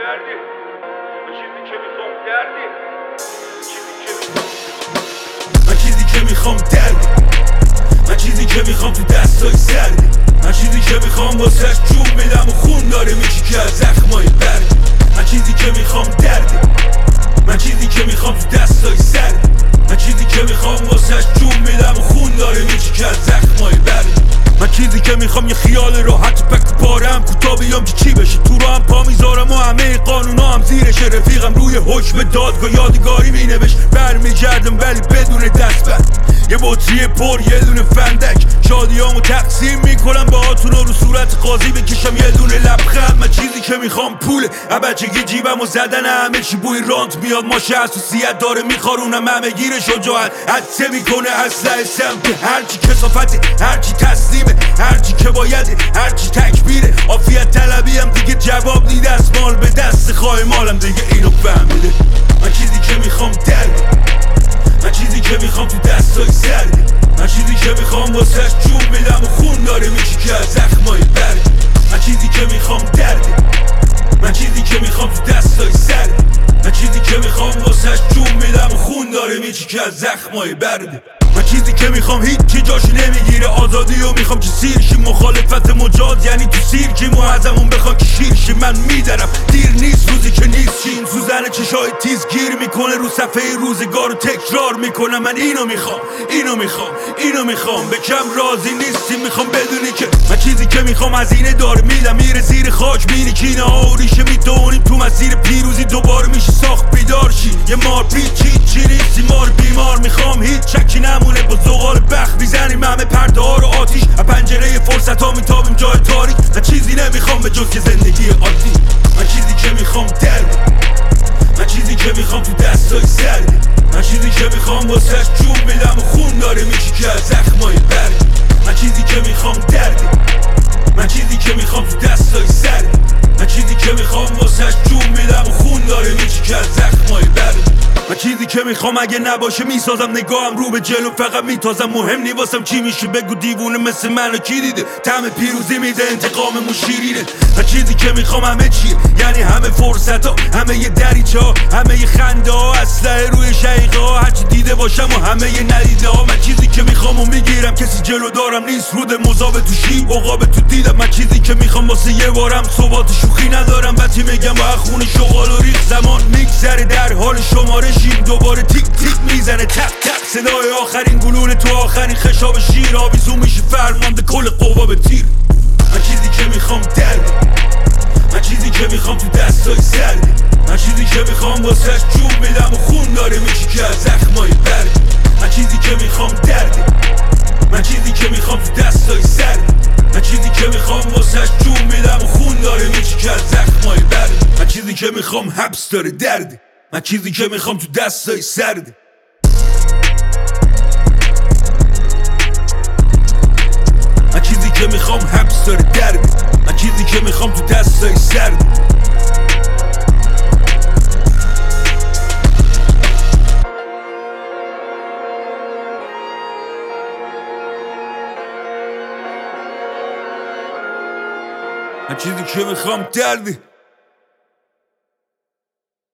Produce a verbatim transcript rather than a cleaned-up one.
دردی و چیزی که میخوام دردی من چیزی که میخوام دردی من چیزی که میخوام تو دستای سردی من چیزی که میخوام واسهش جون میدم و خون داره میچی که از زخمای بردی من چیزی که میخوام دردی من چیزی که میخوام تو دستای سردی من چیزی که میخوام واسهش جون میدم و خون داره میچی که از زخمای بردی من چیزی که میخوام یه خیال راحت پک پارم کوتا بیام که چی بشه تو رو هم پا میذارم و همه قانونا هم زیرشه رفیقم روی حکم دادگاه یادگاری مینوش برمیگردم ولی بدون دستبند یه بطری پر یه دونه فندک شادیامو تقسیم میکنم با هاتون رو صورت قاضی بکشم یه دونه لبخند من چیزی که میخوام پوله بچگی جیبم و زدن همه چی بوی رانت میاد ماشه حساسیت داره میخارونم همه گیر شجاعت عدسه میکنه اسلحه سمت هرچی کسافته هرچی تسلیمه هرچی که بایده هرچی تکبیره عافیت طلبی هم دیگه جواب نیده از مال به دست خواه مالم دیگه اینو فهمیده من چیزی که میخوام دردی من چیزی که میخوام تو دستای سردی من چیزی که میخوام واسهش جون میدم و خون داره میچی که از زخمای بردی من چیزی که میخوام دردی من چیزی که میخوام تو دستای سردی من چیزی که میخوام واسهش جون میدم و خون داره میچی که از زخمای بردی من چیزی که میخوام هیچی جاشو نمیگیره آزادی و میخوام که سیر شی مخالفت مجاز یعنی تو سیر کی مو ازمون بخوان که شیر شی من میدرم دیر نیست روزی که نیست شین سوزن چشای تیز گیر میکنه رو صفحه روزگار رو تکرار میکنم من اینو میخوام اینو میخوام اینو میخوام به کم راضی نیستی میخوام بدونی که من چیزی که میخوام از اینه داره میدم میره زیر خاک میری کینه آریشه میدونیم تو مسیر پیروزی دوباره میشه ساخت بیدار شی یه مار پیچی چی نیستی مار بیمار میخوام هیچ چکی نمونه با زغال بخت میزنیم همه پرده ها رو آتیش از پنجره فرصت ها میتابیم جای تاریک من چیزی نمیخوام به جز که زندگی عادی من چیزی که میخوام دردی من چیزی که میخوام تو دستای سردی من چیزی که میخوام واسهش جون میدم و خون داره میچی که از زخمای بردی من چیزی که میخوام دردی من چیزی که میخوام تو دستای سردی من چیزی که میخوام واسهش جون میدم و خون داره میچی که از زخمای بردی من چیزی که میخوام اگه نباشه میسازم نگاهم رو به جلو فقط میتازم مهم نی واسم چی میشه بگو دیوونه مثل منو کی دیده طعم پیروزی میده انتقاممون شیرینه من چیزی که میخوام همه چیه یعنی همه فرصت ها همه یه دریچه ها همه یه خنده ها اسلحه روی شیقه ها هرچی دیده باشم و همه یه ندیده ها من چیزی که میخوام و میگیرم کسی جلو دارم نیست رود مذاب تو شیب عقاب تو دیدم من چیزی که میخوام واسه یه بارم ثبات شوخی ندارم وقتی میگم با خون شغال و ریخ زمان میگذره در حال شماره شیم دوباره تیک تیک میزنه تق تق صدای آخرین گلوله تو آخرین خشاب شیر آویزون میشه فرمانده کل قوا به تیر من چیزی که میخوام دردی من چیزی که میخوام تو دستای سردی من چیزی که میخوام واسهش جون میدم و خون داره میچی که از زخمای بردی من چیزی که میخوام دردی من چیزی که میخوام تو دستای سردی من چیزی که میخوام واسهش جون میدم و خون داره میچی که از زخمای بردی من چیزی که میخوام حبس داره دردی من چیزی که میخوام تو دستای سردی من چیزی که میخوام حبس داره دردی من چیزی که میخوام تو دستای سردی من چیزی که میخوام دردی